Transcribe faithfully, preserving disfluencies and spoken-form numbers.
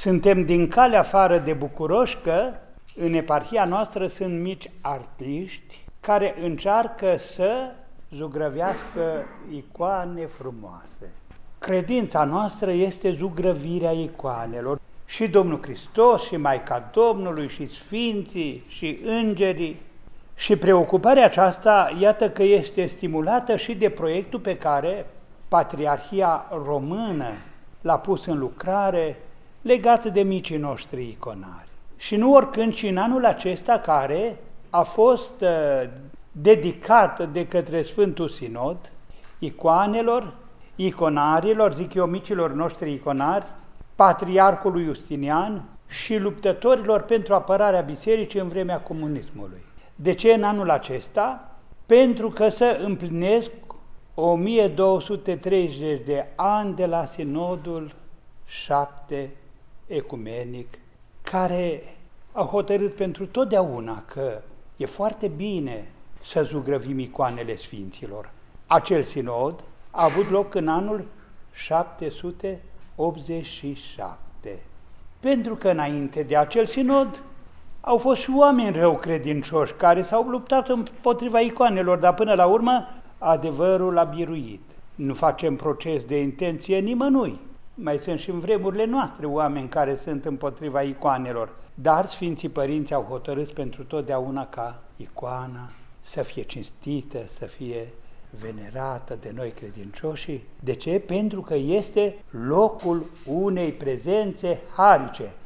Suntem din calea afară de bucuroși că în eparhia noastră sunt mici artiști care încearcă să zugrăvească icoane frumoase. Credința noastră este zugrăvirea icoanelor. Și Domnul Hristos, și Maica Domnului, și Sfinții, și Îngerii. Și preocuparea aceasta, iată că este stimulată și de proiectul pe care Patriarhia Română l-a pus în lucrare, legat de micii noștri iconari. Și nu oricând, ci în anul acesta care a fost uh, dedicat de către Sfântul Sinod icoanelor, iconarilor, zic eu, micilor noștri iconari, Patriarhului Justinian și luptătorilor pentru apărarea bisericii în vremea comunismului. De ce în anul acesta? Pentru că să împlinesc o mie două sute treizeci de ani de la Sinodul șapte ecumenic, care a hotărât pentru totdeauna că e foarte bine să zugrăvim icoanele Sfinților. Acel sinod a avut loc în anul șapte sute optzeci și șapte. Pentru că înainte de acel sinod au fost și oameni rău credincioși care s-au luptat împotriva icoanelor, dar până la urmă adevărul a biruit. Nu facem proces de intenție nimănui. Mai sunt și în vremurile noastre oameni care sunt împotriva icoanelor, dar Sfinții Părinți au hotărât pentru totdeauna ca icoana să fie cinstită, să fie venerată de noi credincioși. De ce? Pentru că este locul unei prezențe harice.